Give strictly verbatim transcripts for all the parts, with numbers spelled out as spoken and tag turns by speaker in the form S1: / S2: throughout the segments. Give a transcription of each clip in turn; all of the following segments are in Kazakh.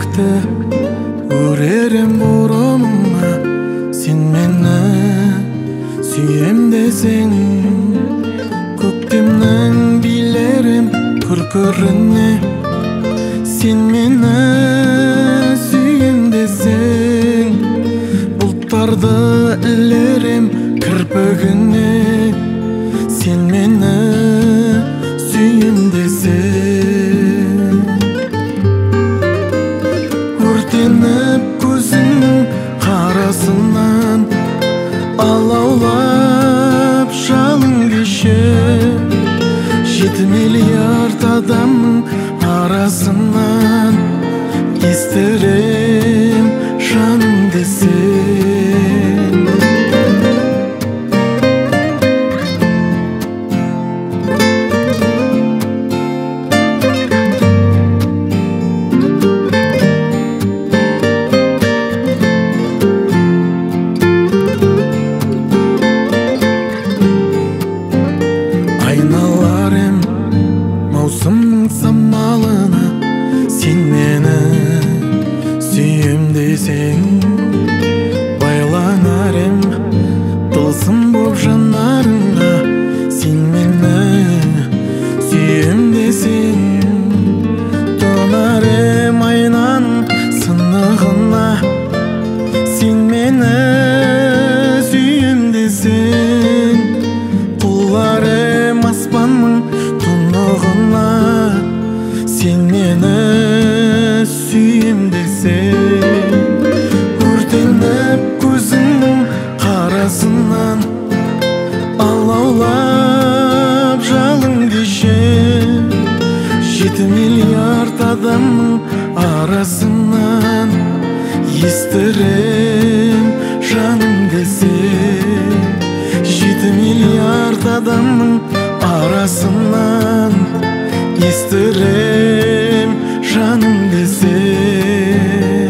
S1: жүректі өререм бұрымыңа. Сен мені сүйем десең, көктемнің билерем күркіріне. Сен мені сүйем десең, бұлттарды ілерем кірпігіне. Сен мені сүйем десең, өртеніп көзіңнің қарасынан, алаулап жалын кешіп, жеті миллиард адамның арасынан естірем жаным десең. Айналарым маусымның самалына, сен мені сүйем десең. Байланарым тылсым боп жанарыңа, сен мені сүйем десең. Тонарым айнаның сынығына, сен мені сүйем десең. Құларым аспанның тұнығына, сен мені сүйем десең. Өртеніп көзіңнің қарасынан, алаулап жалын кешіп, жеті миллиард адамның арасынан естірем жаным десең. Жеті миллиард адамның арасынан естірем жаным десең.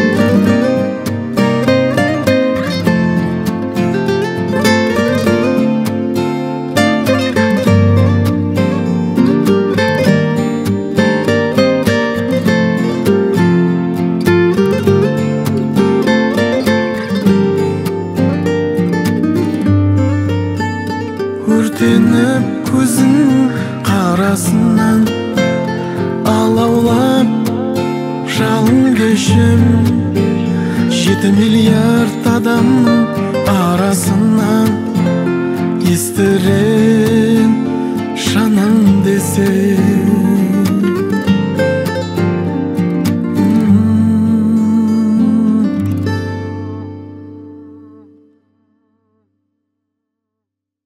S1: Өртеніп көзіңнің қарасынан, алаулап жалын кешіп, жеті миллиард адамның арасынан естірем жаным десең.